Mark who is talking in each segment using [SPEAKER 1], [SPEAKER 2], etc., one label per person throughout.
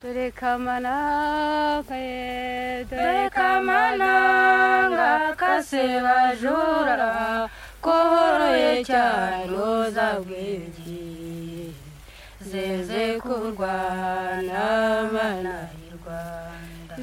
[SPEAKER 1] Dore kamananga kasebajura koroye cyane uzabwigi zeze kurwana mana y'u Rwanda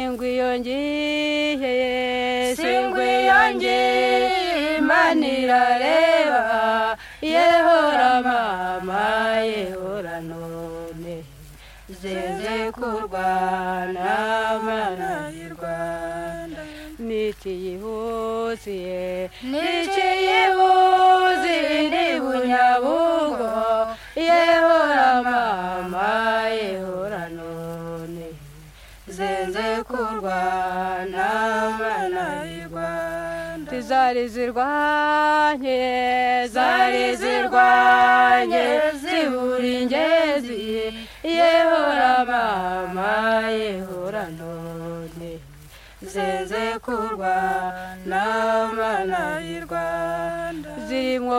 [SPEAKER 1] singwiyongiye Imana irareba yehora mama yehora none zeze kurwana mana y'u Rwanda nikiyihuziye ni Bunyabugo yehora mama yehora none zeze kurwana mana y'u Rwanda zari zirwanye zibura ingezi yehora mama yehora none zeze kurwana mana y'u Rwanda zirimo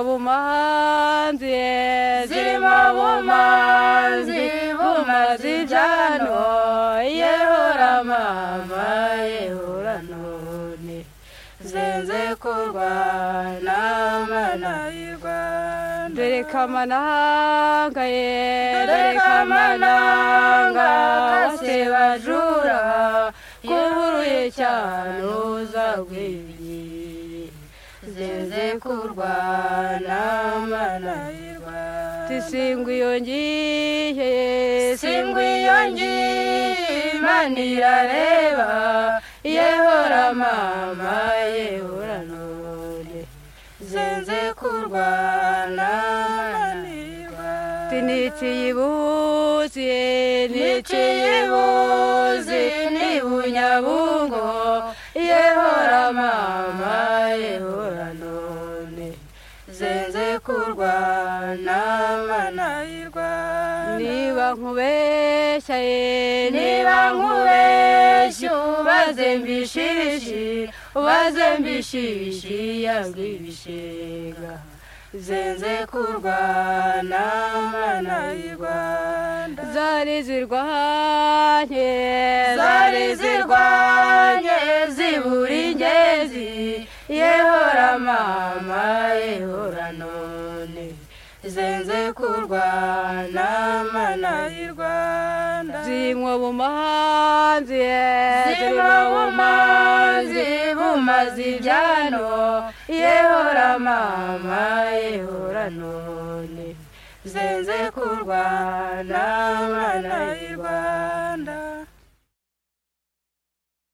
[SPEAKER 1] bumanzi bumaze ibyano yehora mama yehora none zeze kurwana mana y'u Rwanda dore kamananga kasebajura kuburuye cyane uzagwiriye zeze kurwana mana y'u Rwanda singwiyongiye Imana irareba yehora mama yehora none zeze kurwana mana y'u Rwanda nikiyibuzi ni Bunyabugo yehora mama yehora none zeze kurwana mana y'u Rwanda niba nkubeshya ubaze mbishishi yangwi ibishega zeze kurwana mana y'u Rwanda zari zirwanye zibura ingezi yehora mama yehora none zeze kurwana mana y'u Rwanda zimwo bumanzi bumaze ibyano yehora mama yehora none zeze kurwana mana y'u